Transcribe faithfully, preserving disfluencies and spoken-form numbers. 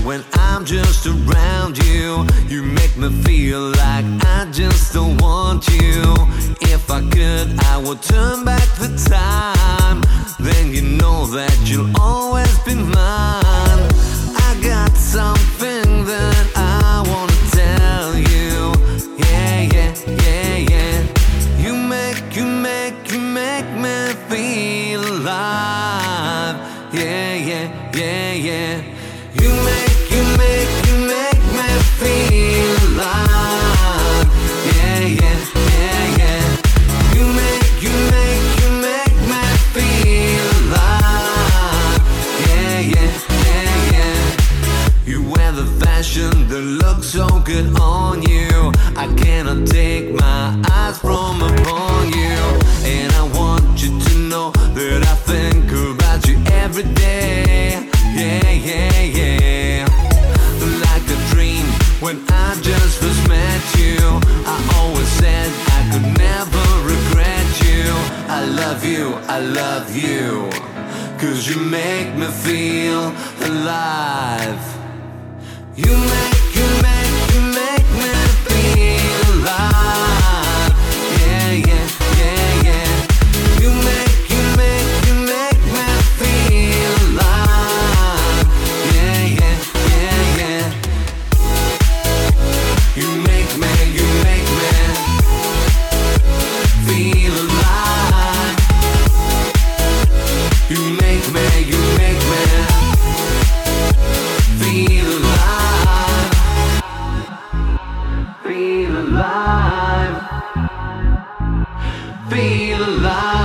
when I'm just around you. You make me feel like I just don't want you. If I could, I would turn back the time. Then you know that you'll always be mine. I got something that I wanna tell you. Yeah, yeah, yeah, yeah. You make, you make, you make me feel alive. Yeah, yeah, yeah, yeah. You make, you make, you make me feel alive. Yeah, yeah, yeah, yeah. You make, you make, you make me feel alive. Yeah, yeah, yeah, yeah. You wear the fashion that looks so good on you. I cannot take my eyes from upon you. And I want you to know that I think about you every day. Yeah, yeah, yeah. Like a dream when I just first met you. I always said I could never regret you. I love you, I love you, 'cause you make me feel alive. You make, you make, you make me feel alive. Yeah, yeah, yeah, yeah. You make, you make, you make me feel alive. Yeah, yeah, yeah, yeah. You make me, you make me feel alive. You make me, you make me feel alive. Feel alive. Feel alive.